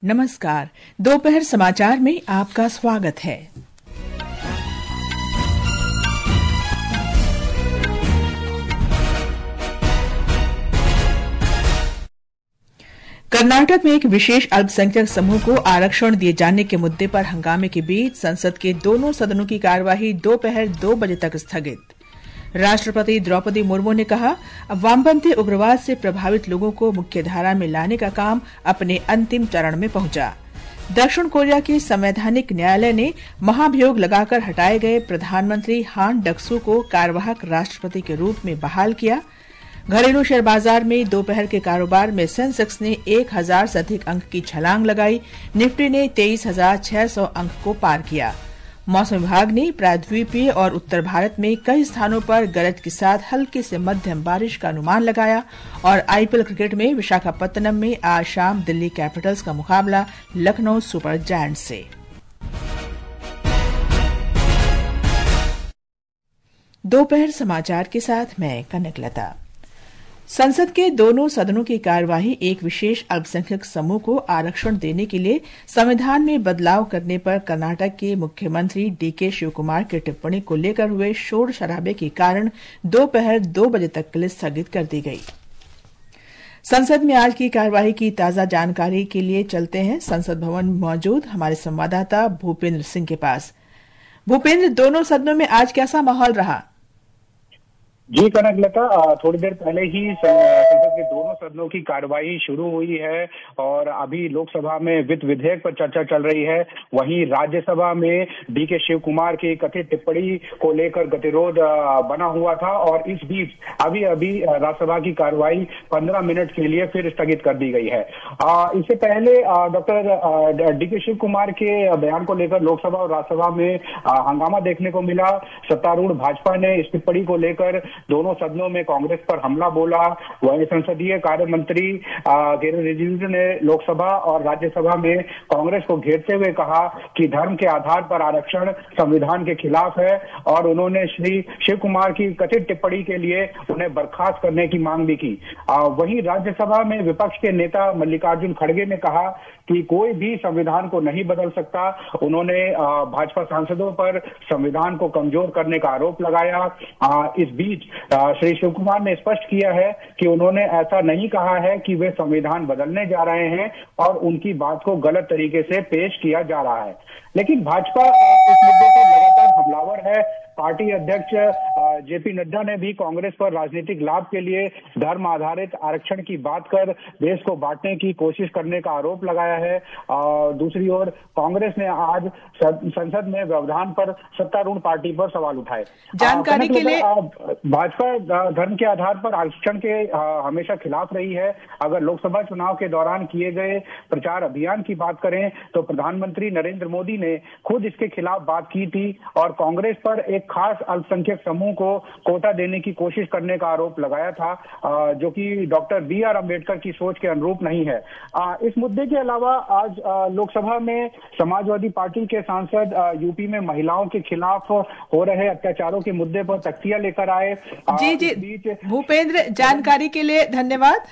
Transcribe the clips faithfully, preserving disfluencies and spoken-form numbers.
नमस्कार। दोपहर समाचार में आपका स्वागत है। कर्नाटक में एक विशेष अल्पसंख्यक समूह को आरक्षण दिए जाने के मुद्दे पर हंगामे के बीच संसद के दोनों सदनों की कार्यवाही दोपहर दो बजे तक स्थगित। राष्ट्रपति द्रौपदी मुर्मू ने कहा, वामपंथी उग्रवाद से प्रभावित लोगों को मुख्यधारा में लाने का काम अपने अंतिम चरण में पहुंचा। दक्षिण कोरिया के संवैधानिक न्यायालय ने महाभियोग लगाकर हटाए गए प्रधानमंत्री हान डक्सू को कार्यवाहक राष्ट्रपति के रूप में बहाल किया। घरेलू शेयर बाजार में दोपहर के कारोबार में सेंसेक्स ने एक हजार से अधिक अंक की छलांग लगाई। निफ्टी ने तेईस हजार छह सौ अंक को पार किया। मौसम विभाग ने प्रायद्वीपीय और उत्तर भारत में कई स्थानों पर गरज के साथ हल्की से मध्यम बारिश का अनुमान लगाया। और आईपीएल क्रिकेट में विशाखापत्तनम में आज शाम दिल्ली कैपिटल्स का मुकाबला लखनऊ सुपर जायंट्स से। दोपहर समाचार के साथ मैं कनकलता। संसद के दोनों सदनों की कार्यवाही एक विशेष अल्पसंख्यक समूह को आरक्षण देने के लिए संविधान में बदलाव करने पर कर्नाटक के मुख्यमंत्री डीके शिवकुमार की टिप्पणी को लेकर हुए शोर शराबे के कारण दोपहर दो बजे तक के लिए स्थगित कर दी गई। संसद में आज की कार्यवाही की ताजा जानकारी के लिए चलते हैं संसद भवन में मौजूद हमारे संवाददाता भूपेंद्र सिंह के पास। भूपेंद्र, दोनों सदनों में आज कैसा माहौल रहा? जी कनकलता, थोड़ी देर पहले ही संसद के दोनों सदनों की कार्यवाही शुरू हुई है और अभी लोकसभा में वित्त विधेयक पर चर्चा चल रही है। वहीं राज्यसभा में डीके शिव कुमार की कथित टिप्पणी को लेकर गतिरोध बना हुआ था और इस बीच अभी अभी राज्यसभा की कार्यवाही पंद्रह मिनट के लिए फिर स्थगित कर दी गई है। इससे पहले डॉक्टर डीके शिव कुमार के बयान को लेकर लोकसभा और राज्यसभा में हंगामा देखने को मिला। सत्तारूढ़ भाजपा ने इस टिप्पणी को लेकर दोनों सदनों में कांग्रेस पर हमला बोला। वहीं संसदीय कार्य मंत्री किरेन रिजिजू ने लोकसभा और राज्यसभा में कांग्रेस को घेरते हुए कहा कि धर्म के आधार पर आरक्षण संविधान के खिलाफ है और उन्होंने श्री शिव कुमार की कथित टिप्पणी के लिए उन्हें बर्खास्त करने की मांग भी की। वहीं राज्यसभा में विपक्ष के नेता मल्लिकार्जुन खड़गे ने कहा कि कोई भी संविधान को नहीं बदल सकता। उन्होंने भाजपा सांसदों पर संविधान को कमजोर करने का आरोप लगाया। इस बीच श्री शिव कुमार ने स्पष्ट किया है कि उन्होंने ऐसा नहीं कहा है कि वे संविधान बदलने जा रहे हैं और उनकी बात को गलत तरीके से पेश किया जा रहा है। लेकिन भाजपा इस मुद्दे पर लगातार हमलावर है। पार्टी अध्यक्ष जेपी नड्डा ने भी कांग्रेस पर राजनीतिक लाभ के लिए धर्म आधारित आरक्षण की बात कर देश को बांटने की कोशिश करने का आरोप लगाया है। दूसरी ओर कांग्रेस ने आज संसद में व्यवधान पर सत्तारूढ़ पार्टी पर सवाल उठाए। जानकारी के लिए भाजपा धर्म के आधार पर आरक्षण के हमेशा खिलाफ रही है। अगर लोकसभा चुनाव के दौरान किए गए प्रचार अभियान की बात करें तो प्रधानमंत्री नरेंद्र मोदी ने खुद इसके खिलाफ बात की थी और कांग्रेस पर एक खास अल्पसंख्यक समूह को कोटा देने की कोशिश करने का आरोप लगाया था, जो कि डॉक्टर बी आर अम्बेडकर की सोच के अनुरूप नहीं है। इस मुद्दे के अलावा आज लोकसभा में समाजवादी पार्टी के सांसद यूपी में महिलाओं के खिलाफ हो रहे अत्याचारों के मुद्दे पर तख्तियां लेकर आए। जी जी भूपेंद्र, जानकारी के लिए धन्यवाद।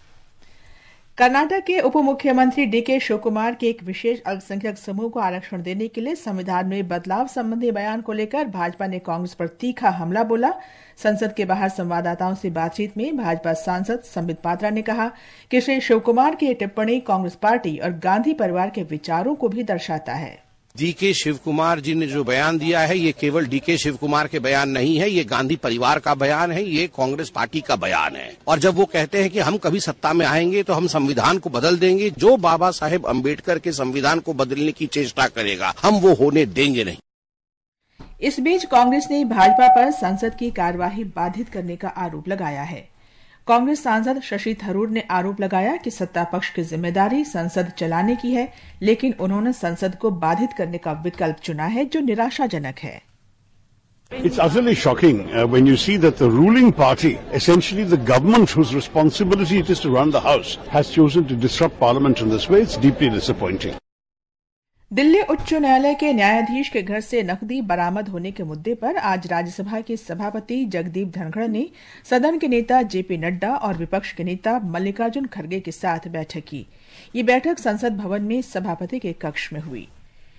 कर्नाटक के उप मुख्यमंत्री डीके शिवकुमार के एक विशेष अल्पसंख्यक समूह को आरक्षण देने के लिए संविधान में बदलाव संबंधी बयान को लेकर भाजपा ने कांग्रेस पर तीखा हमला बोला। संसद के बाहर संवाददाताओं से बातचीत में भाजपा सांसद संबित पात्रा ने कहा कि श्री शिवकुमार की टिप्पणी कांग्रेस पार्टी और गांधी परिवार के विचारों को भी दर्शाता है। डीके शिवकुमार जी ने जो बयान दिया है ये केवल डीके शिवकुमार के बयान नहीं है, ये गांधी परिवार का बयान है, ये कांग्रेस पार्टी का बयान है। और जब वो कहते हैं कि हम कभी सत्ता में आएंगे तो हम संविधान को बदल देंगे, जो बाबा साहेब अम्बेडकर के संविधान को बदलने की चेष्टा करेगा हम वो होने देंगे नहीं। इस बीच कांग्रेस ने भाजपा पर संसद की कार्यवाही बाधित करने का आरोप लगाया है। कांग्रेस सांसद शशि थरूर ने आरोप लगाया कि सत्ता पक्ष की जिम्मेदारी संसद चलाने की है, लेकिन उन्होंने संसद को बाधित करने का विकल्प चुना है, जो निराशाजनक है। It's utterly shocking uh, when you see that the ruling party, essentially the government whose responsibility it is to run the House, has chosen to disrupt Parliament in this way. It's deeply disappointing. Delhi उच्च न्यायालय के न्यायाधीश के घर से नकदी बरामद होने के मुद्दे पर आज राज्यसभा के सभापति जगदीप धनखड़ ने सदन के नेता जेपी नड्डा और विपक्ष के नेता मल्लिकार्जुन खड़गे के साथ बैठक की। ये बैठक संसद भवन में सभापति के कक्ष में हुई।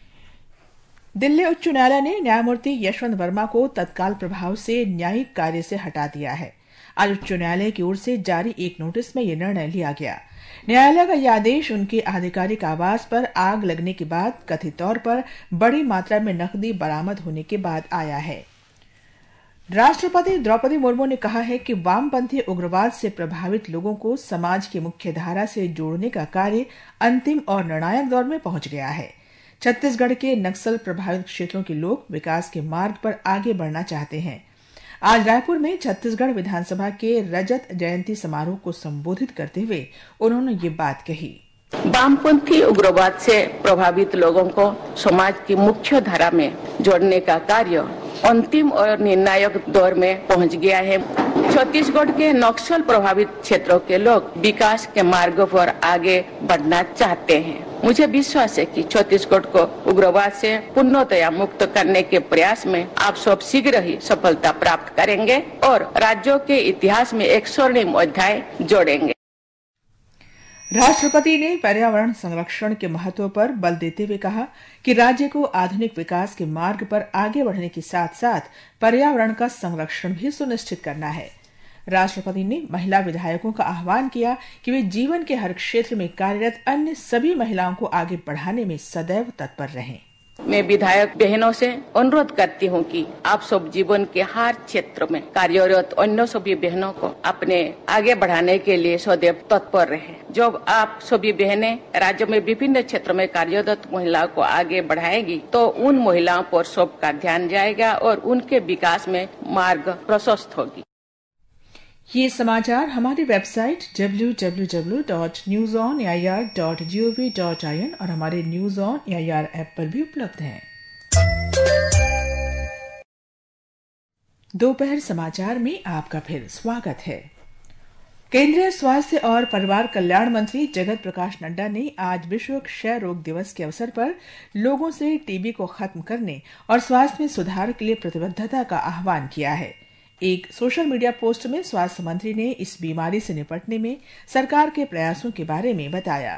दिल्ली उच्च न्यायालय ने न्यायमूर्ति यशवंत वर्मा को तत्काल प्रभाव से न्यायिक कार्य से हटा दिया है। आज उच्च न्यायालय की ओर से जारी एक नोटिस में यह निर्णय लिया गया। न्यायालय का यह आदेश उनके आधिकारिक आवास पर आग लगने के बाद कथित तौर पर बड़ी मात्रा में नकदी बरामद होने के बाद आया है। राष्ट्रपति द्रौपदी मुर्मू ने कहा है कि वामपंथी उग्रवाद से प्रभावित लोगों को समाज की मुख्य धारा से जोड़ने का कार्य अंतिम और निर्णायक दौर में पहुंच गया है। छत्तीसगढ़ के नक्सल प्रभावित क्षेत्रों के लोग विकास के मार्ग पर आगे बढ़ना चाहते हैं। आज रायपुर में छत्तीसगढ़ विधानसभा के रजत जयंती समारोह को संबोधित करते हुए उन्होंने ये बात कही। वामपंथी उग्रवाद से प्रभावित लोगों को समाज की मुख्य धारा में जोड़ने का कार्य अंतिम और निर्णायक दौर में पहुंच गया है। छत्तीसगढ़ के नक्सल प्रभावित क्षेत्रों के लोग विकास के मार्ग पर आगे बढ़ना चाहते हैं। मुझे विश्वास है कि छत्तीसगढ़ को उग्रवाद से पूर्णतया मुक्त करने के प्रयास में आप सब शीघ्र ही सफलता प्राप्त करेंगे और राज्यों के इतिहास में एक स्वर्णिम अध्याय जोड़ेंगे। राष्ट्रपति ने पर्यावरण संरक्षण के महत्व पर बल देते हुए कहा कि राज्य को आधुनिक विकास के मार्ग पर आगे बढ़ने के साथ साथ पर्यावरण का संरक्षण भी सुनिश्चित करना है। राष्ट्रपति ने महिला विधायकों का आह्वान किया कि वे जीवन के हर क्षेत्र में कार्यरत अन्य सभी महिलाओं को आगे बढ़ाने में सदैव तत्पर रहें। मैं विधायक बहनों से अनुरोध करती हूं कि आप सब जीवन के हर क्षेत्र में कार्यरत अन्य सभी बहनों को अपने आगे बढ़ाने के लिए सदैव तत्पर रहें। जब आप सभी बहनें राज्य में विभिन्न क्षेत्रों में कार्यरत महिलाओं को आगे बढ़ाएगी तो उन महिलाओं पर सबका ध्यान जाएगा और उनके विकास में मार्ग प्रशस्त होगी। ये समाचार हमारी website W W W dot news on A I R dot G O V dot I N और हमारे news on A I R app पर भी उपलब्ध हैं। दोपहर समाचार में आपका फिर स्वागत है। केंद्रीय स्वास्थ्य और परिवार कल्याण मंत्री जगत प्रकाश नड्डा ने आज विश्व क्षय रोग दिवस के अवसर पर लोगों से टीबी को खत्म करने और स्वास्थ्य में सुधार के लिए प्रतिबद्धता का आह्वान किया है। एक सोशल मीडिया पोस्ट में स्वास्थ्य मंत्री ने इस बीमारी से निपटने में सरकार के प्रयासों के बारे में बताया।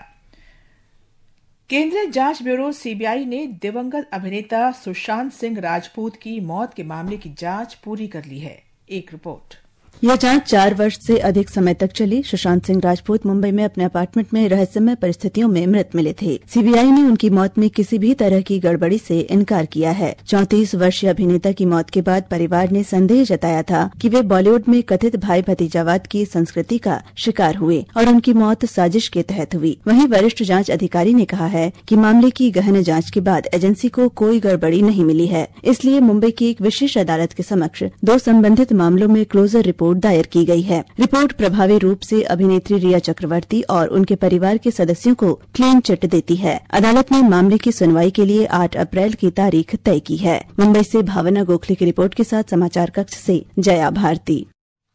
केंद्रीय जांच ब्यूरो सी बी आई ने दिवंगत अभिनेता सुशांत सिंह राजपूत की मौत के मामले की जांच पूरी कर ली है। एक रिपोर्ट। यह जांच चार वर्ष से अधिक समय तक चली। सुशांत सिंह राजपूत मुंबई में अपने अपार्टमेंट में रहस्यमय परिस्थितियों में मृत मिले थे। सी बी आई ने उनकी मौत में किसी भी तरह की गड़बड़ी से इनकार किया है। चौंतीस वर्षीय अभिनेता की मौत के बाद परिवार ने संदेह जताया था कि वे बॉलीवुड में कथित भाई भतीजावाद की संस्कृति का शिकार हुए और उनकी मौत साजिश के तहत हुई। वहीं वरिष्ठ जांच अधिकारी ने कहा है कि मामले की गहन जांच के बाद एजेंसी को कोई गड़बड़ी नहीं मिली है, इसलिए मुंबई की एक विशेष अदालत के समक्ष दो संबंधित मामलों में क्लोजर रिपोर्ट दायर की गई है। रिपोर्ट प्रभावी रूप से अभिनेत्री रिया चक्रवर्ती और उनके परिवार के सदस्यों को क्लीन चिट देती है। अदालत ने मामले की सुनवाई के लिए आठ अप्रैल की तारीख तय की है। मुंबई से भावना गोखले की रिपोर्ट के साथ समाचार कक्ष से जया भारती।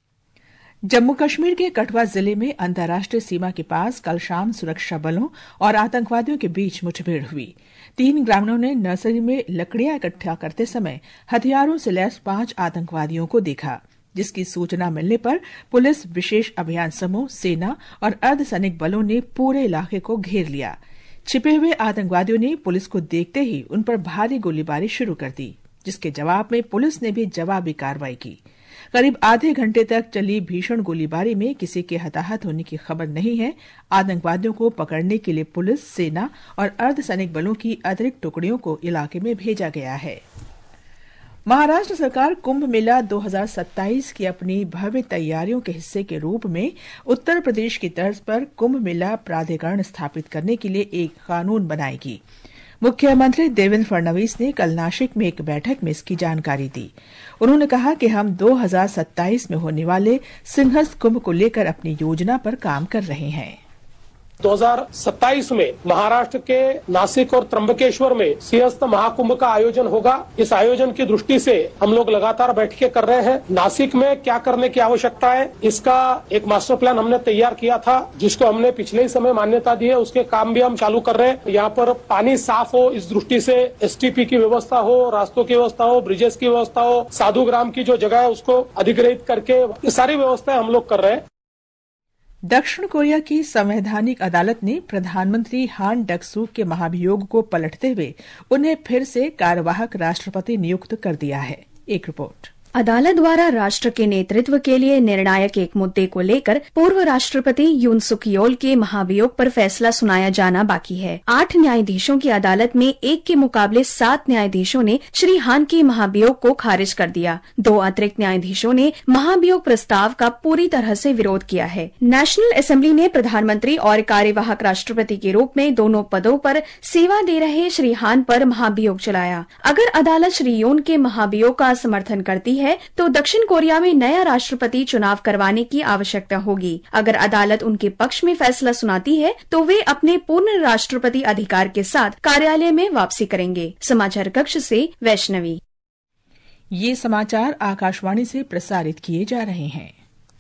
जम्मू कश्मीर के कठुआ जिले में अंतर्राष्ट्रीय सीमा के पास कल शाम सुरक्षा बलों और आतंकवादियों के बीच मुठभेड़ हुई। तीन ग्रामीणों ने नर्सरी में लकड़ियां इकट्ठा करते समय हथियारों से लैस पांच आतंकवादियों को देखा, जिसकी सूचना मिलने पर पुलिस, विशेष अभियान समूह, सेना और अर्धसैनिक बलों ने पूरे इलाके को घेर लिया। छिपे हुए आतंकवादियों ने पुलिस को देखते ही उन पर भारी गोलीबारी शुरू कर दी, जिसके जवाब में पुलिस ने भी जवाबी कार्रवाई की। करीब आधे घंटे तक चली भीषण गोलीबारी में किसी के हताहत होने की खबर नहीं है। आतंकवादियों को पकड़ने के लिए पुलिस, सेना और अर्धसैनिक बलों की अतिरिक्त टुकड़ियों को इलाके में भेजा गया है। महाराष्ट्र सरकार कुंभ मेला दो हज़ार सत्ताईस की अपनी भव्य तैयारियों के हिस्से के रूप में उत्तर प्रदेश की तर्ज पर कुंभ मेला प्राधिकरण स्थापित करने के लिए एक कानून बनाएगी। मुख्यमंत्री देवेंद्र फडणवीस ने कल नासिक में एक बैठक में इसकी जानकारी दी। उन्होंने कहा कि हम दो हज़ार सत्ताईस में होने वाले सिंहस्थ कुंभ को लेकर अपनी योजना पर काम कर रहे हैं। दो हज़ार सत्ताईस में महाराष्ट्र के नासिक और त्र्यंबकेश्वर में सिंहस्थ महाकुंभ का आयोजन होगा। इस आयोजन की दृष्टि से हम लोग लगातार बैठकें कर रहे हैं। नासिक में क्या करने की आवश्यकता है, इसका एक मास्टर प्लान हमने तैयार किया था, जिसको हमने पिछले ही समय मान्यता दी है। उसके काम भी हम चालू कर रहे हैं। यहाँ पर पानी साफ हो, इस दृष्टि से एस टी पी की व्यवस्था हो, रास्तों की व्यवस्था हो, ब्रिजेस की व्यवस्था हो, साधु ग्राम की जो जगह है उसको अधिग्रहित करके ये सारी व्यवस्थाएं हम लोग कर रहे हैं। दक्षिण कोरिया की संवैधानिक अदालत ने प्रधानमंत्री हान डक-सूक के महाभियोग को पलटते हुए उन्हें फिर से कार्यवाहक राष्ट्रपति नियुक्त कर दिया है। एक रिपोर्ट। अदालत द्वारा राष्ट्र के नेतृत्व के लिए निर्णायक एक मुद्दे को लेकर पूर्व राष्ट्रपति यून सुक योल के महाभियोग पर फैसला सुनाया जाना बाकी है। आठ न्यायाधीशों की अदालत में एक के मुकाबले सात न्यायाधीशों ने श्री हान के महाभियोग को खारिज कर दिया। दो अतिरिक्त न्यायाधीशों ने महाभियोग प्रस्ताव का पूरी तरह से विरोध किया है। नेशनल असेंबली ने प्रधानमंत्री और कार्यवाहक राष्ट्रपति के रूप में दोनों पदों पर सेवा दे रहे श्री हान पर महाभियोग चलाया। अगर अदालत श्री योन के महाभियोग का समर्थन करती है तो दक्षिण कोरिया में नया राष्ट्रपति चुनाव करवाने की आवश्यकता होगी। अगर अदालत उनके पक्ष में फैसला सुनाती है तो वे अपने पूर्ण राष्ट्रपति अधिकार के साथ कार्यालय में वापसी करेंगे। समाचार कक्ष से वैष्णवी। ये समाचार आकाशवाणी से प्रसारित किए जा रहे हैं।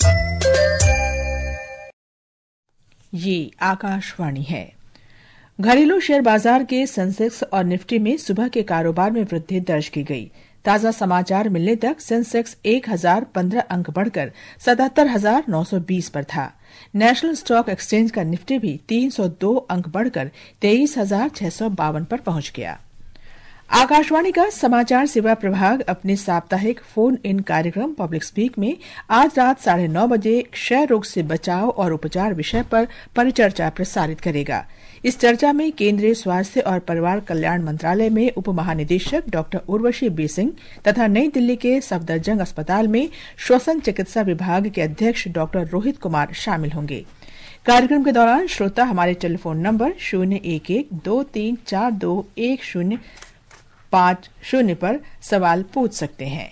ये आकाशवाणी है। घरेलू शेयर बाजार के सेंसेक्स और निफ्टी में सुबह के कारोबार में वृद्धि दर्ज की गई। ताजा समाचार मिलने तक सेंसेक्स एक हजार पंद्रह अंक बढ़कर सतहत्तर हजार नौ सौ बीस पर था। नेशनल स्टॉक एक्सचेंज का निफ्टी भी तीन सौ दो अंक बढ़कर तेईस हजार छह सौ बावन पर पहुंच गया। आकाशवाणी का समाचार सेवा प्रभाग अपने साप्ताहिक फोन इन कार्यक्रम पब्लिक स्पीक में आज रात साढ़े नौ बजे क्षय रोग से बचाव और उपचार विषय पर परिचर्चा प्रसारित करेगा। इस चर्चा में केंद्रीय स्वास्थ्य और परिवार कल्याण मंत्रालय में उप महानिदेशक डॉक्टर उर्वशी बी सिंह तथा नई दिल्ली के सफदरजंग अस्पताल में श्वसन चिकित्सा विभाग के अध्यक्ष डॉक्टर रोहित कुमार शामिल होंगे। कार्यक्रम के दौरान श्रोता हमारे टेलीफोन नंबर शून्य एक एक दो तीन चार दो एक शून्य पांच शून्य पर सवाल पूछ सकते हैं।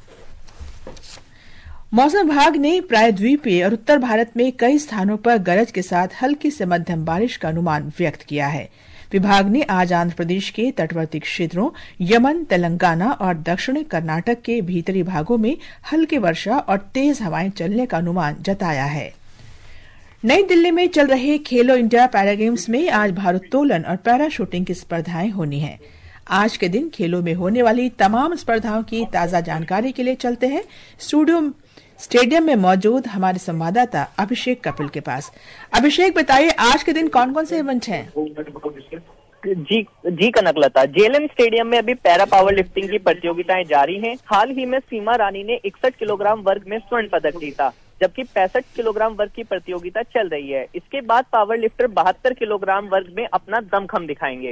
मौसम विभाग ने प्रायद्वीपीय और उत्तर भारत में कई स्थानों पर गरज के साथ हल्की से मध्यम बारिश का अनुमान व्यक्त किया है। विभाग ने आज आंध्र प्रदेश के तटवर्ती क्षेत्रों, यमन, तेलंगाना और दक्षिणी कर्नाटक के भीतरी भागों में हल्की वर्षा और तेज हवाएं चलने का अनुमान जताया है। नई दिल्ली में चल रहे खेलो इंडिया पैरा गेम्स में आज भारोत्तोलन और पैरा शूटिंग की स्पर्धाएं होनी हैं। आज के दिन खेलों में होने वाली तमाम स्पर्धाओं की ताजा जानकारी के लिए चलते हैं स्टूडियो स्टेडियम में मौजूद हमारे संवाददाता अभिषेक कपिल के पास। अभिषेक, बताइए आज के दिन कौन कौन से इवेंट हैं? जी जी कनकलता, जेएलएम स्टेडियम में अभी पैरा पावर लिफ्टिंग की प्रतियोगिताएं जारी हैं। हाल ही में सीमा रानी ने इकसठ किलोग्राम वर्ग में स्वर्ण पदक जीता, जबकि पैंसठ किलोग्राम वर्ग की प्रतियोगिता चल रही है। इसके बाद पावर लिफ्टर बहत्तर किलोग्राम वर्ग में अपना दमखम दिखाएंगे।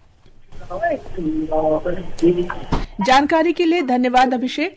जानकारी के लिए धन्यवाद Abhishek.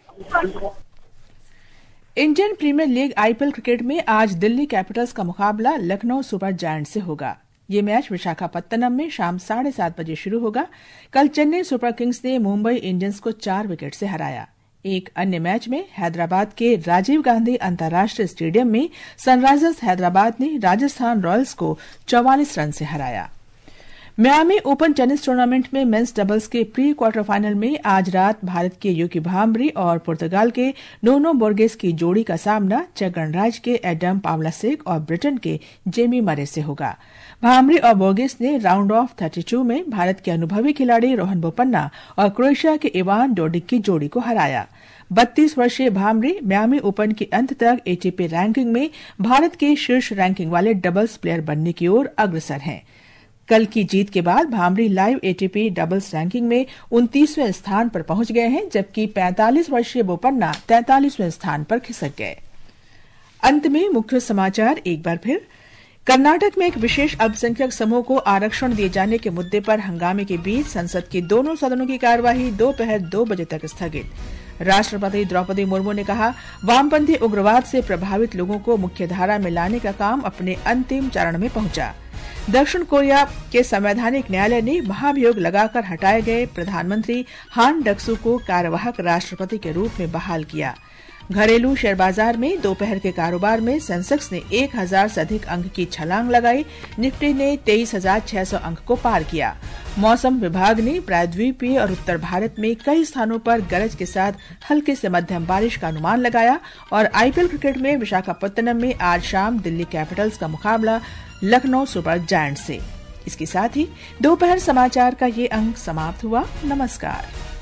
Indian Premier League IPL cricket में आज दिल्ली कैपिटल्स का मुकाबला लखनऊ सुपर जायंट्स से होगा। ये मैच विशाखापत्तनम में शाम साढ़े सात बजे शुरू होगा। कल चेन्नई सुपर किंग्स ने मुंबई इंडियंस को चार विकेट से हराया। एक अन्य मैच में हैदराबाद के राजीव गांधी अंतर्राष्ट्रीय स्टेडियम में सनराइजर्स हैदराबाद ने राजस्थान रॉयल्स को चौवालीस रन से हराया। मियामी ओपन टेनिस टूर्नामेंट में मेंस डबल्स के प्री क्वार्टर फाइनल में आज रात भारत के यूकी भांबरी और पुर्तगाल के नोनो बोर्गेस की जोड़ी का सामना चेक गणराज्य के एडम पावलासेक और ब्रिटेन के जेमी मरे से होगा। भांबरी और बोर्गेस ने राउंड ऑफ बत्तीस में भारत के अनुभवी खिलाड़ी रोहन बोपन्ना और क्रोएशिया के इवान डोडिक की जोड़ी को हराया। बत्तीस वर्षीय भांबरी मियामी ओपन के अंत तक एटीपी रैंकिंग में भारत के शीर्ष रैंकिंग वाले डबल्स प्लेयर बनने की ओर अग्रसर हैं। कल की जीत के बाद Bhambri live ATP doubles ranking में उनतीसवें स्थान पर पहुंच गए हैं, जबकि पैंतालीस वर्षीय बोपन्ना तैंतालीसवें स्थान पर खिसक गए। अंत में मुख्य समाचार एक बार फिर। कर्नाटक में एक विशेष अल्पसंख्यक समूह को आरक्षण दिए जाने के मुद्दे पर हंगामे के बीच संसद के दोनों सदनों की कार्यवाही दोपहर दो बजे तक स्थगित। राष्ट्रपति द्रौपदी मुर्मू ने कहा, वामपंथी उग्रवाद से प्रभावित लोगों को मुख्यधारा में लाने का काम अपने अंतिम चरण में पहुंचा। दक्षिण कोरिया के संवैधानिक न्यायालय ने महाभियोग लगाकर हटाए गए प्रधानमंत्री हान डक-सूक को कार्यवाहक राष्ट्रपति के रूप में बहाल किया। घरेलू शेयर बाजार में दोपहर के कारोबार में सेंसेक्स ने एक हजार से अधिक अंक की छलांग लगाई। निफ्टी ने तेईस हजार छह सौ अंक को पार किया। मौसम विभाग ने प्रायद्वीपीय और उत्तर भारत में कई स्थानों पर गरज के साथ हल्के से मध्यम बारिश का अनुमान लगाया। और आईपीएल क्रिकेट में विशाखापत्तनम में आज शाम दिल्ली कैपिटल्स का मुकाबला लखनऊ सुपर जायंट्स से। इसके साथ ही दोपहर समाचार का ये अंक समाप्त हुआ। नमस्कार।